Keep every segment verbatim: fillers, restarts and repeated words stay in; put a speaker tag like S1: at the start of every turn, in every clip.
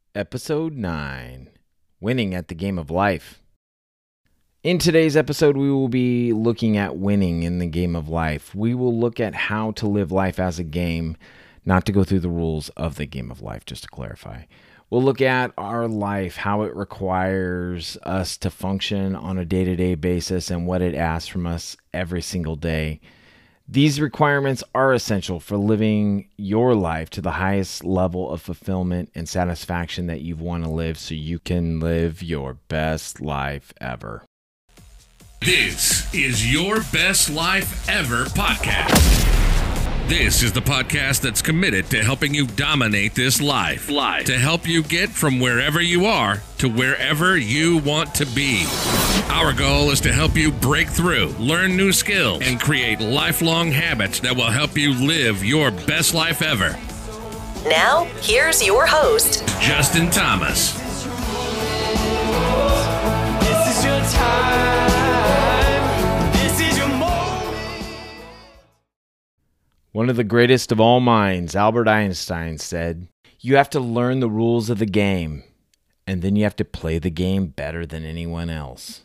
S1: Episode nine, Winning at the Game of Life. In today's episode, we will be looking at winning in the game of life. We will look at how to live life as a game, not to go through the rules of the game of life, just to clarify. We'll look at our life, how it requires us to function on a day-to-day basis, and what it asks from us every single day. These requirements are essential for living your life to the highest level of fulfillment and satisfaction that you want to live, so you can live your best life ever.
S2: This is Your Best Life Ever podcast. This is the podcast that's committed to helping you dominate this life, life, to help you get from wherever you are to wherever you want to be. Our goal is to help you break through, learn new skills, and create lifelong habits that will help you live your best life ever.
S3: Now, here's your host,
S2: Justin Thomas.
S4: This is your time. This is your moment.
S1: One of the greatest of all minds, Albert Einstein, said, "You have to learn the rules of the game, and then you have to play the game better than anyone else."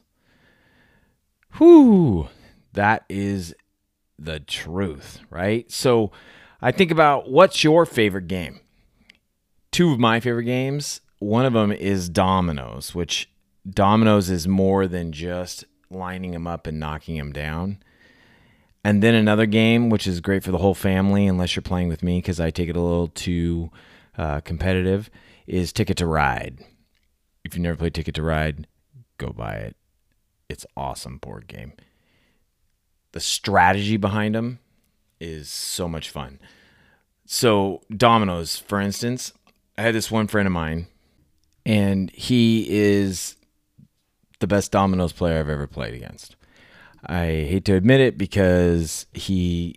S1: Whew, that is the truth, right? So I think about, what's your favorite game? Two of my favorite games, one of them is dominoes, which dominoes is more than just lining them up and knocking them down. And then another game, which is great for the whole family, unless you're playing with me because I take it a little too uh, competitive, is Ticket to Ride. If you've never played Ticket to Ride, go buy it. It's an awesome board game. The strategy behind them is so much fun. So dominoes, for instance, I had this one friend of mine, and he is the best dominoes player I've ever played against. I hate to admit it because he,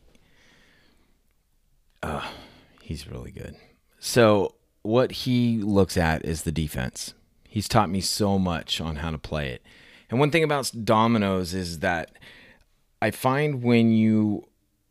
S1: uh, he's really good. So what he looks at is the defense. He's taught me so much on how to play it. And one thing about dominoes is that I find when you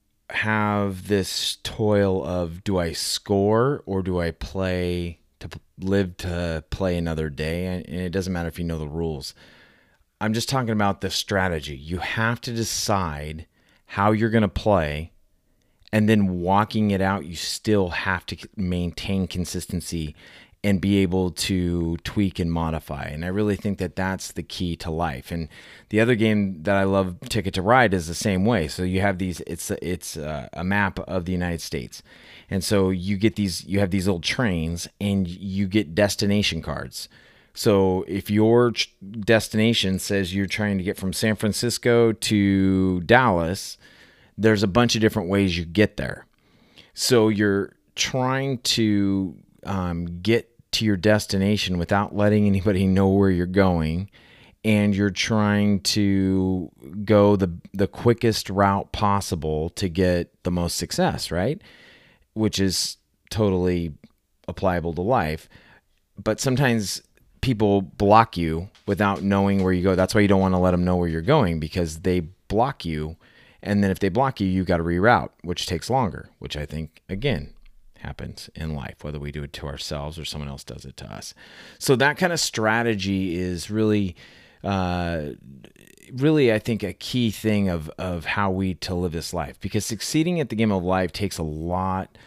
S1: have this toil of, do I score or do I play to live to play another day? And it doesn't matter if you know the rules. I'm just talking about the strategy. You have to decide how you're going to play, and then walking it out, you still have to maintain consistency and be able to tweak and modify. And I really think that that's the key to life. And the other game that I love, Ticket to Ride, is the same way. So you have these, it's a, it's a, a map of the United States. And so you get these, you have these little trains, and you get destination cards. So if your destination says you're trying to get from San Francisco to Dallas, there's a bunch of different ways you get there. So you're trying to um, get to your destination without letting anybody know where you're going, and you're trying to go the the quickest route possible to get the most success, right? Which is totally applicable to life. But sometimes people block you without knowing where you go. That's why you don't want to let them know where you're going, because they block you. And then if they block you, you got to reroute, which takes longer, which I think, again, happens in life, whether we do it to ourselves or someone else does it to us. So that kind of strategy is really, uh, really, I think, a key thing of, of how we to live this life, because succeeding at the game of life takes a lot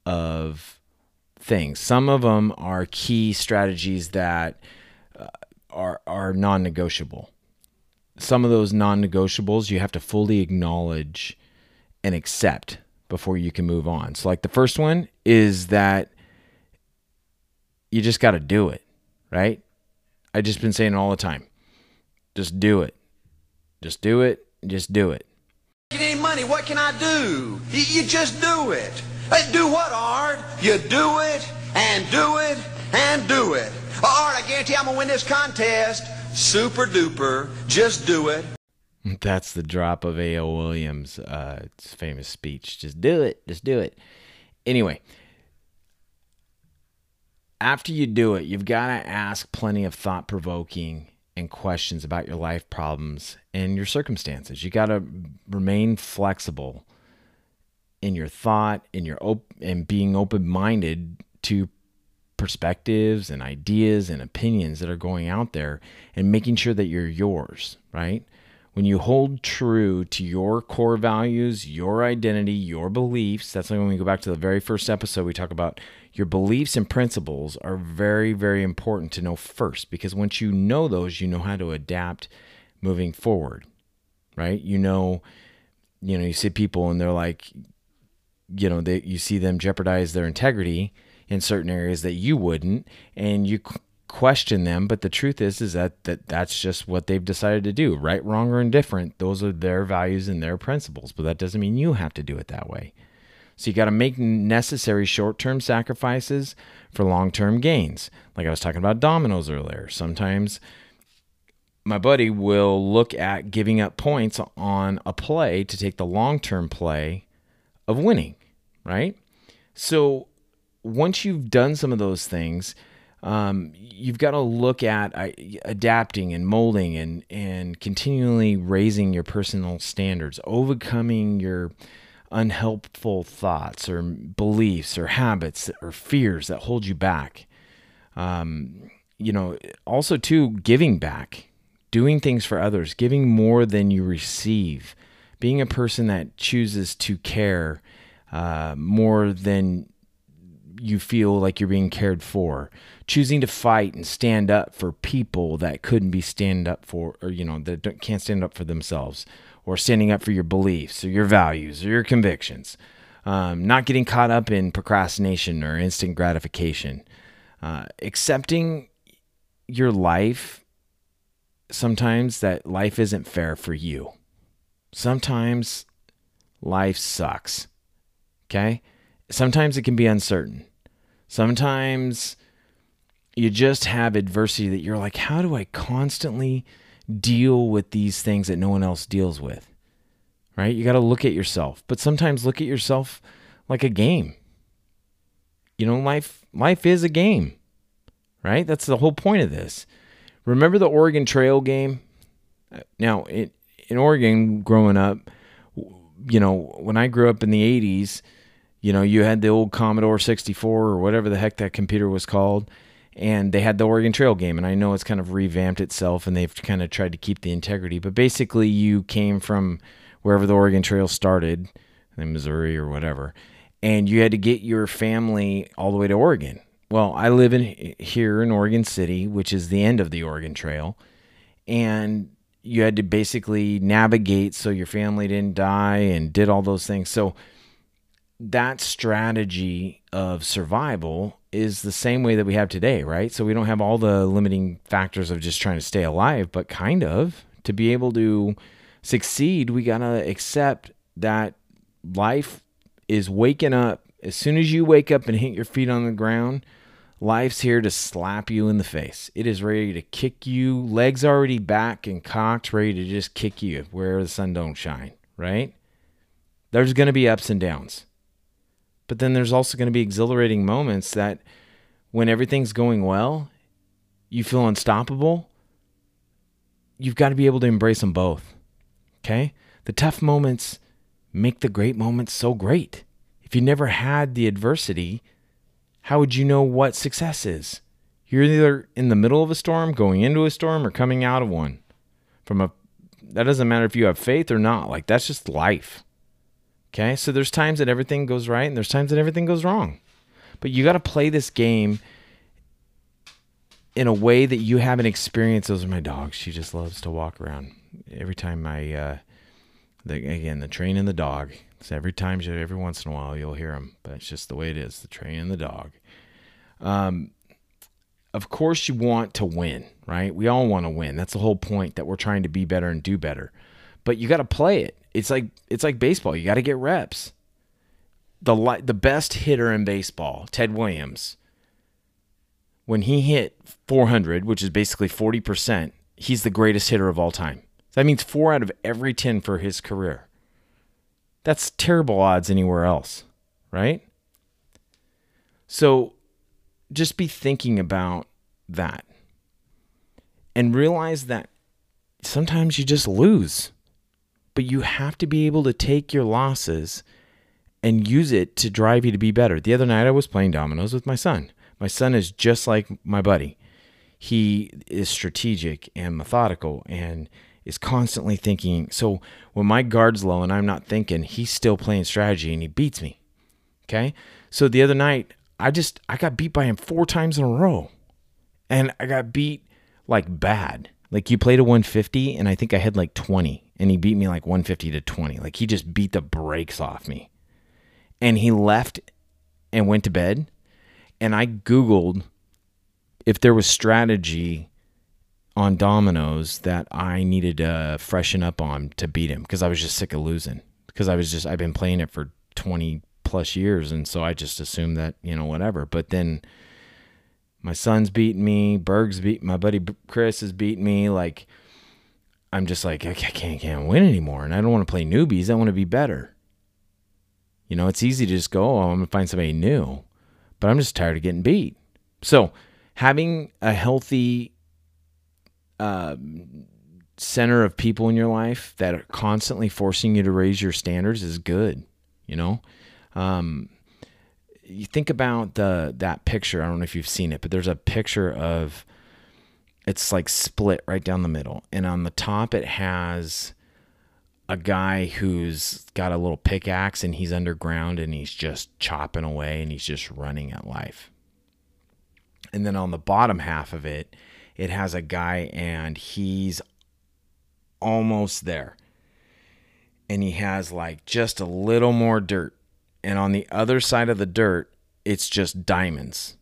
S1: of things. Some of them are key strategies that uh, are are non-negotiable. Some of those non-negotiables you have to fully acknowledge and accept before you can move on. So like the first one is that you just got to do it, right? I just been saying it all the time. Just do it. Just do it. Just do it.
S4: You need money, what can I do? You, you just do it. Hey, do what, Art? You do it, and do it, and do it. Art, I guarantee I'm going to win this contest. Super duper. Just do it.
S1: That's the drop of A O Williams' uh, famous speech. Just do it. Just do it. Anyway, after you do it, you've got to ask plenty of thought-provoking and questions about your life problems and your circumstances. You got to remain flexible in your thought, in your op- and being open-minded to perspectives and ideas and opinions that are going out there and making sure that you're yours, right? When you hold true to your core values, your identity, your beliefs, that's like when we go back to the very first episode, we talk about your beliefs and principles are very, very important to know first, because once you know those, you know how to adapt moving forward, right? You know, you know, you see people and they're like, you know, they, you see them jeopardize their integrity in certain areas that you wouldn't, and you question them, but the truth is is that, that that's just what they've decided to do. Right, wrong, or indifferent, those are their values and their principles, but that doesn't mean you have to do it that way. So you got to make necessary short-term sacrifices for long-term gains. Like I was talking about dominoes earlier. Sometimes my buddy will look at giving up points on a play to take the long-term play of winning, right? So once you've done some of those things, Um, you've got to look at uh, adapting and molding and, and continually raising your personal standards, overcoming your unhelpful thoughts or beliefs or habits or fears that hold you back. Um, you know, also too, giving back, doing things for others, giving more than you receive, being a person that chooses to care uh, more than you feel like you're being cared for, choosing to fight and stand up for people that couldn't be stand up for, or, you know, that don't, can't stand up for themselves, or standing up for your beliefs or your values or your convictions, um, not getting caught up in procrastination or instant gratification, uh, accepting your life, sometimes that life isn't fair for you. Sometimes life sucks, okay? Sometimes it can be uncertain. Sometimes you just have adversity that you're like, how do I constantly deal with these things that no one else deals with, right? You got to look at yourself, but sometimes look at yourself like a game. You know, life, life is a game, right? That's the whole point of this. Remember the Oregon Trail game? Now, in, in Oregon, growing up, you know, when I grew up in the eighties, you know, you had the old Commodore sixty-four or whatever the heck that computer was called, and they had the Oregon Trail game. And I know it's kind of revamped itself and they've kind of tried to keep the integrity, but basically you came from wherever the Oregon Trail started, in Missouri or whatever, and you had to get your family all the way to Oregon. Well, I live in here in Oregon City, which is the end of the Oregon Trail, and you had to basically navigate so your family didn't die and did all those things. So that strategy of survival is the same way that we have today, right? So we don't have all the limiting factors of just trying to stay alive, but kind of to be able to succeed, we got to accept that life is waking up. As soon as you wake up and hit your feet on the ground, life's here to slap you in the face. It is ready to kick you, legs already back and cocked, ready to just kick you where the sun don't shine, right? There's going to be ups and downs. But then there's also going to be exhilarating moments that when everything's going well, you feel unstoppable. You've got to be able to embrace them both, okay? The tough moments make the great moments so great. If you never had the adversity, how would you know what success is? You're either in the middle of a storm, going into a storm, or coming out of one. From a, that doesn't matter if you have faith or not. Like, that's just life. Okay, so there's times that everything goes right and there's times that everything goes wrong. But you got to play this game in a way that you haven't experienced. Those are my dogs. She just loves to walk around. Every time I, uh, the, again, the train and the dog. So every time, every once in a while, you'll hear them. But it's just the way it is, the train and the dog. Um, of course, you want to win, right? We all want to win. That's the whole point, that we're trying to be better and do better. But you got to play it. It's like it's like baseball. You got to get reps. The the best hitter in baseball, Ted Williams, when he hit four hundred, which is basically forty percent, he's the greatest hitter of all time. That means four out of every ten for his career. That's terrible odds anywhere else, right? So just be thinking about that and realize that sometimes you just lose. But you have to be able to take your losses and use it to drive you to be better. The other night I was playing dominoes with my son. My son is just like my buddy. He is strategic and methodical and is constantly thinking. So when my guard's low and I'm not thinking, he's still playing strategy and he beats me. Okay. So the other night, I just, I got beat by him four times in a row. And I got beat like bad. Like you played a one fifty and I think I had like twenty and he beat me like one fifty to twenty. Like he just beat the brakes off me. And he left and went to bed. And I Googled if there was strategy on dominoes that I needed to freshen up on to beat him, because I was just sick of losing. Because I was just, I've been playing it for twenty plus years. And so I just assumed that, you know, whatever. But then my son's beating me. Berg's beat my buddy Chris is beating me. Like, I'm just like, I can't, can't win anymore. And I don't want to play newbies. I want to be better. You know, it's easy to just go, oh, I'm going to find somebody new. But I'm just tired of getting beat. So having a healthy uh, center of people in your life that are constantly forcing you to raise your standards is good. You know, um, you think about the that picture. I don't know if you've seen it, but there's a picture of, it's like split right down the middle. And on the top, it has a guy who's got a little pickaxe and he's underground and he's just chopping away and he's just running at life. And then on the bottom half of it, it has a guy and he's almost there. And he has like just a little more dirt. And on the other side of the dirt, it's just diamonds.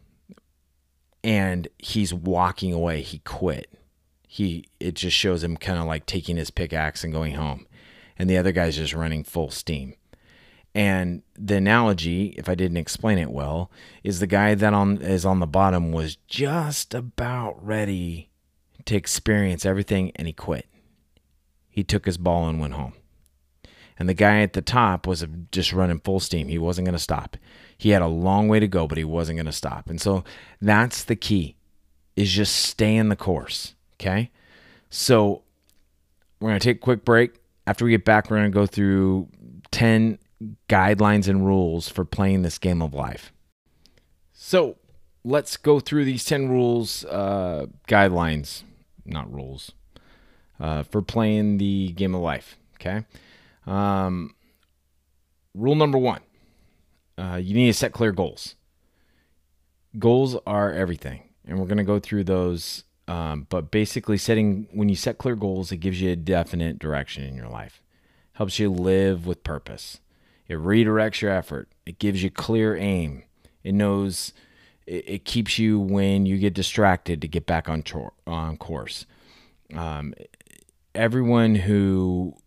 S1: And he's walking away. He quit. He it just shows him kind of like taking his pickaxe and going home. And the other guy's just running full steam. And the analogy, if I didn't explain it well, is the guy that on is on the bottom was just about ready to experience everything, and he quit. He took his ball and went home. And the guy at the top was just running full steam. He wasn't going to stop. He had a long way to go, but he wasn't going to stop. And so that's the key, is just stay in the course, okay? So we're going to take a quick break. After we get back, we're going to go through ten guidelines and rules for playing this game of life. So let's go through these ten rules, uh, guidelines, not rules, uh, for playing the game of life, okay? Um, rule number one, uh, you need to set clear goals. Goals are everything, and we're going to go through those. Um, but basically setting, when you set clear goals, it gives you a definite direction in your life, helps you live with purpose. It redirects your effort. It gives you clear aim. It knows, it, it keeps you when you get distracted to get back on, chor- on course. Um, everyone who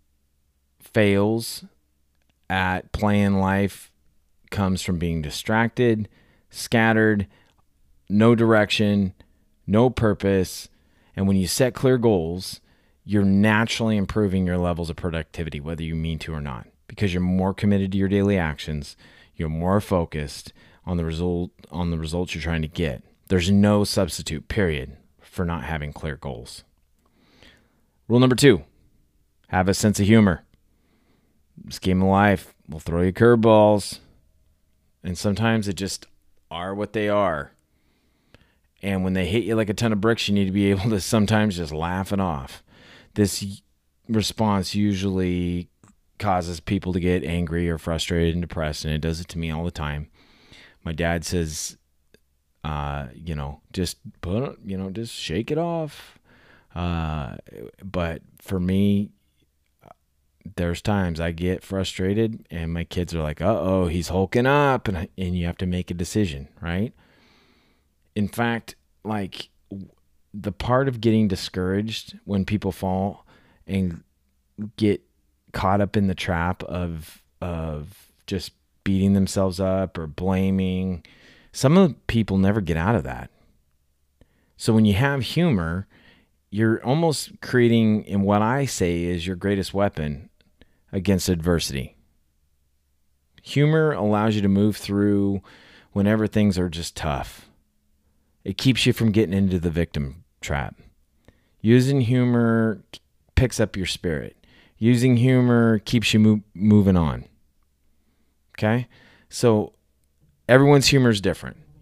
S1: fails at playing life comes from being distracted, scattered, no direction, no purpose. And when you set clear goals, you're naturally improving your levels of productivity, whether you mean to or not, because you're more committed to your daily actions. You're more focused on the result, on the results you're trying to get. There's no substitute, period, for not having clear goals. Rule number two, have a sense of humor. This game of life will throw you curveballs, and sometimes it just are what they are. And when they hit you like a ton of bricks, you need to be able to sometimes just laugh it off. This response usually causes people to get angry or frustrated and depressed, and it does it to me all the time. My dad says, uh, you know, just put, you know, just shake it off. Uh, but for me, there's times I get frustrated and my kids are like, uh-oh, he's hulking up, and and you have to make a decision, right? In fact, like the part of getting discouraged when people fall and get caught up in the trap of of just beating themselves up or blaming, some of the people never get out of that. So when you have humor, you're almost creating, in what I say is your greatest weapon against adversity. Humor allows you to move through whenever things are just tough. It keeps you from getting into the victim trap. Using humor picks up your spirit. Using humor keeps you move, moving on. Okay? So everyone's humor is different.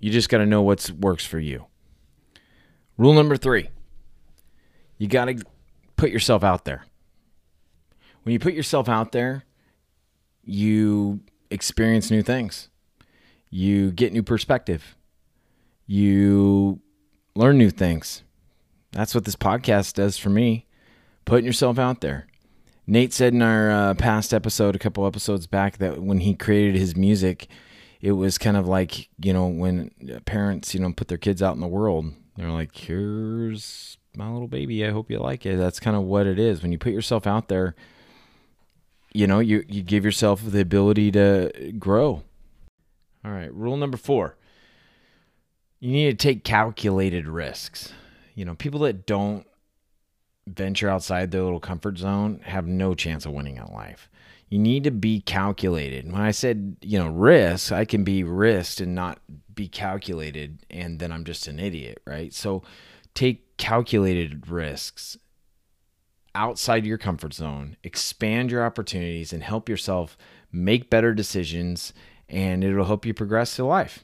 S1: You just got to know what works for you. Rule number three, you got to put yourself out there. When you put yourself out there, you experience new things. You get new perspective. You learn new things. That's what this podcast does for me. Putting yourself out there. Nate said in our uh, past episode, a couple episodes back, that when he created his music, it was kind of like, you know, when parents, you know, put their kids out in the world. They're like, here's my little baby. I hope you like it. That's kind of what it is. When you put yourself out there, you know, you, you give yourself the ability to grow. All right. Rule number four. You need to take calculated risks. You know, people that don't venture outside their little comfort zone have no chance of winning at life. You need to be calculated. When I said, you know, risk, I can be risked and not be calculated, and then I'm just an idiot, right? So take calculated risks outside your comfort zone, expand your opportunities, and help yourself make better decisions, and it'll help you progress through life.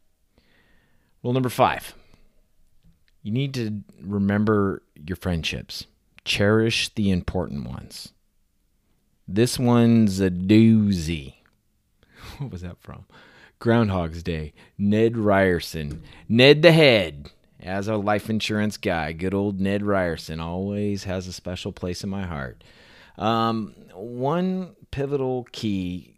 S1: Rule number five, you need to remember your friendships. Cherish the important ones. This one's a doozy. What was that from? Groundhog's Day. Ned Ryerson. Ned the Head. As a life insurance guy, good old Ned Ryerson always has a special place in my heart. Um, one pivotal key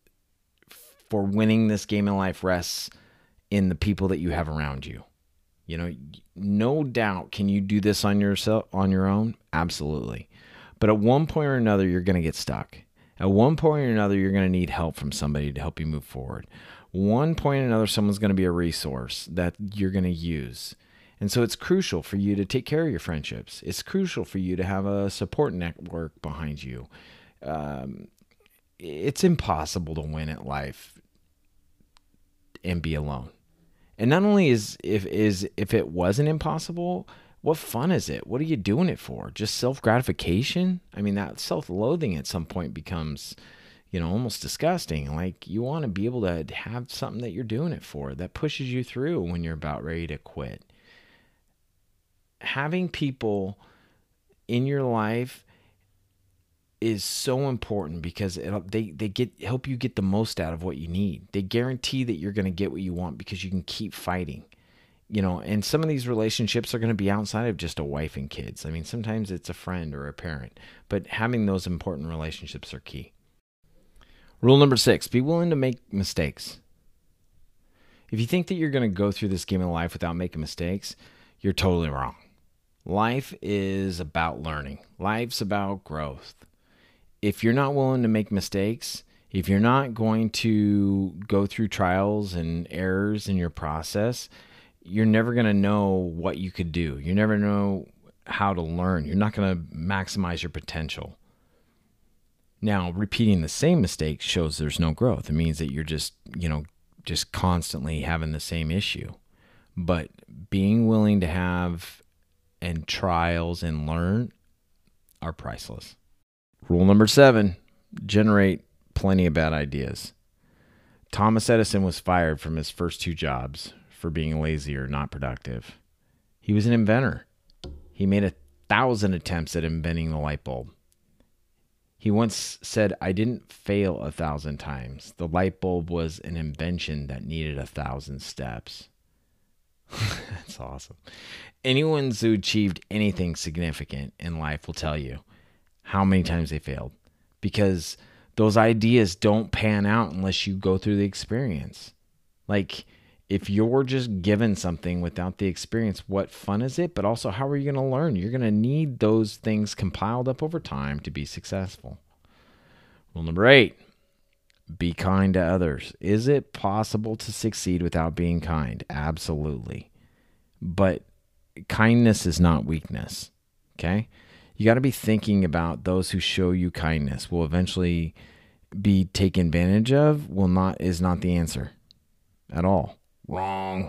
S1: for winning this game in life rests in the people that you have around you. You know, no doubt, can you do this on yourself, on your own? Absolutely. But at one point or another, you're going to get stuck. At one point or another, you're going to need help from somebody to help you move forward. One point or another, someone's going to be a resource that you're going to use. And so it's crucial for you to take care of your friendships. It's crucial for you to have a support network behind you. Um, it's impossible to win at life and be alone. And not only is if is if it wasn't impossible, what fun is it? What are you doing it for? Just self-gratification? I mean, that self-loathing at some point becomes, you know, almost disgusting. Like, you want to be able to have something that you're doing it for that pushes you through when you're about ready to quit. Having people in your life is so important because it, they they get help you get the most out of what you need. They guarantee that you're going to get what you want because you can keep fighting. You know, and some of these relationships are going to be outside of just a wife and kids. I mean, sometimes it's a friend or a parent, but having those important relationships are key. Rule number six, be willing to make mistakes. If you think that you're going to go through this game of life without making mistakes, you're totally wrong. Life is about learning. Life's about growth. If you're not willing to make mistakes, if you're not going to go through trials and errors in your process, you're never going to know what you could do. You never know how to learn. You're not going to maximize your potential. Now, repeating the same mistake shows there's no growth. It means that you're just, you know, just constantly having the same issue. But being willing to have and trials and learn are priceless. Rule number seven, generate plenty of bad ideas. Thomas Edison was fired from his first two jobs for being lazy or not productive. He was an inventor. He made a thousand attempts at inventing the light bulb. He once said, I didn't fail a thousand times. The light bulb was an invention that needed a thousand steps. That's awesome. Anyone who achieved anything significant in life will tell you how many times they failed, because those ideas don't pan out unless you go through the experience. Like, if you're just given something without the experience, what fun is it? But also, how are you going to learn? You're going to need those things compiled up over time to be successful. Rule number eight, be kind to others. Is it possible to succeed without being kind? Absolutely. But kindness is not weakness, okay? You got to be thinking about those who show you kindness will eventually be taken advantage of. Will not is not the answer at all. Wrong.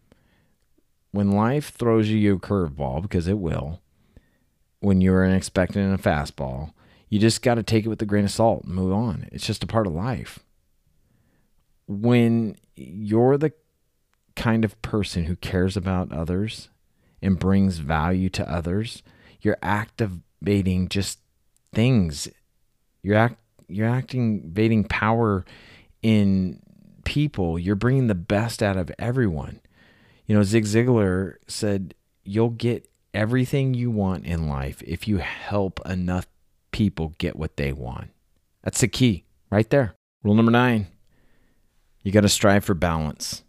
S1: When life throws you a curveball, because it will, when you're expecting a fastball, you just got to take it with a grain of salt and move on. It's just a part of life. When you're the kind of person who cares about others and brings value to others, you're activating just things. You're act, you're activating power in people. You're bringing the best out of everyone. You know, Zig Ziglar said, you'll get everything you want in life if you help enough people get what they want. That's the key right there. Rule number nine, you got to strive for balance.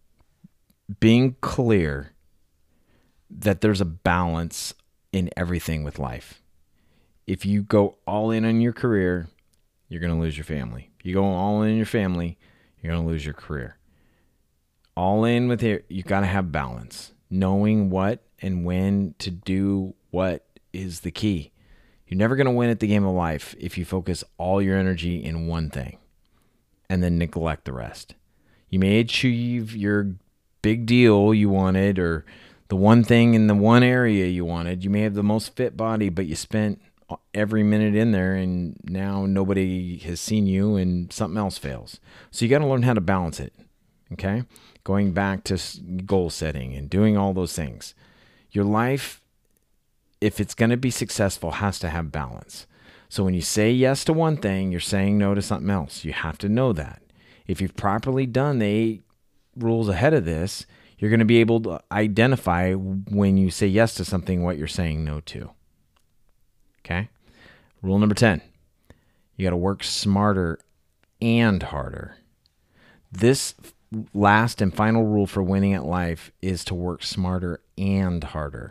S1: Being clear that there's a balance in everything with life. If you go all in on your career, you're going to lose your family. If you go all in on your family, you're going to lose your career. All in with it, you got to have balance. Knowing what and when to do what is the key. You're never going to win at the game of life if you focus all your energy in one thing and then neglect the rest. You may achieve your big deal you wanted or the one thing in the one area you wanted. You may have the most fit body, but you spent every minute in there and now nobody has seen you and something else fails. So you got to learn how to balance it. Okay? Going back to goal setting and doing all those things. Your life, if it's going to be successful, has to have balance. So when you say yes to one thing, you're saying no to something else. You have to know that. If you've properly done the eight rules ahead of this, you're going to be able to identify when you say yes to something what you're saying no to. Okay? Rule number ten. You got to work smarter and harder. This last and final rule for winning at life is to work smarter and harder.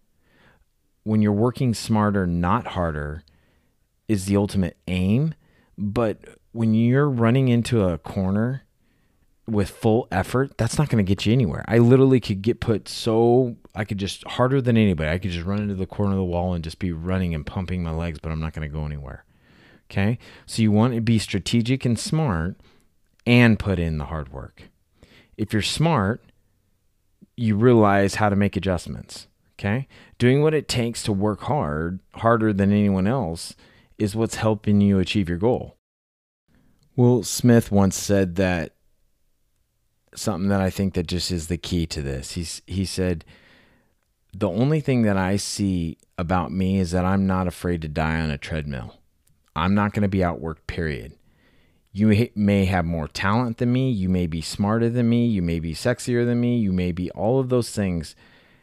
S1: When you're working smarter, not harder, is the ultimate aim. But when you're running into a corner with full effort, that's not going to get you anywhere. I literally could get put so, I could just, harder than anybody, I could just run into the corner of the wall and just be running and pumping my legs, but I'm not going to go anywhere. Okay? So you want to be strategic and smart and put in the hard work. If you're smart, you realize how to make adjustments. Okay? Doing what it takes to work hard, harder than anyone else, is what's helping you achieve your goal. Will Smith once said that something that I think that just is the key to this. He's, he said, the only thing that I see about me is that I'm not afraid to die on a treadmill. I'm not going to be outworked, period. You may have more talent than me. You may be smarter than me. You may be sexier than me. You may be all of those things,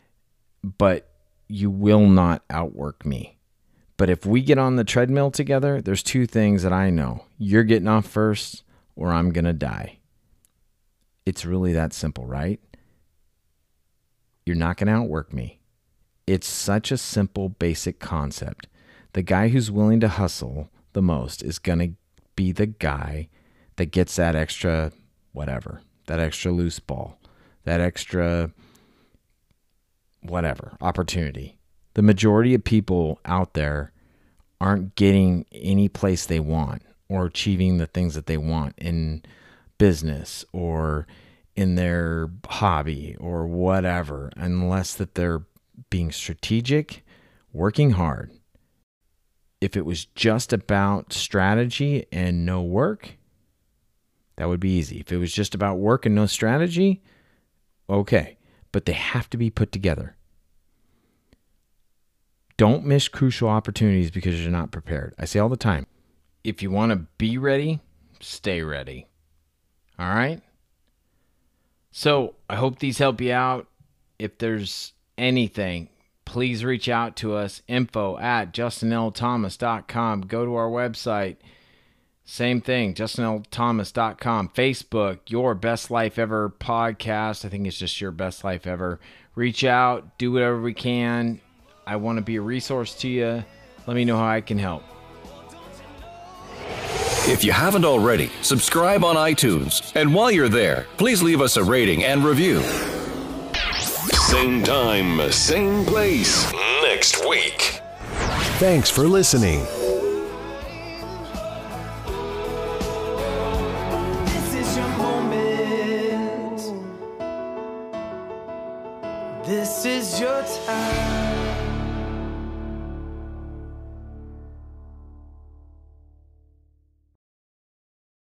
S1: but you will not outwork me. But if we get on the treadmill together, there's two things that I know. You're getting off first or I'm going to die. It's really that simple, right? You're not going to outwork me. It's such a simple, basic concept. The guy who's willing to hustle the most is going to be the guy that gets that extra whatever, that extra loose ball, that extra whatever opportunity. The majority of people out there aren't getting any place they want or achieving the things that they want in business or in their hobby or whatever, unless that they're being strategic, working hard. If it was just about strategy and no work, that would be easy. If it was just about work and no strategy, okay. But they have to be put together. Don't miss crucial opportunities because you're not prepared. I say all the time, if you want to be ready, stay ready. All right? So I hope these help you out. If there's anything, please reach out to us, info at justin l thomas dot com. Go to our website. Same thing, justin l thomas dot com. Facebook, Your Best Life Ever podcast. I think it's just Your Best Life Ever. Reach out, do whatever we can. I want to be a resource to you. Let me know how I can help.
S5: If you haven't already, subscribe on iTunes. And while you're there, please leave us a rating and review.
S6: Same time, same place, next week.
S7: Thanks for listening.
S8: This is your moment. This is your time.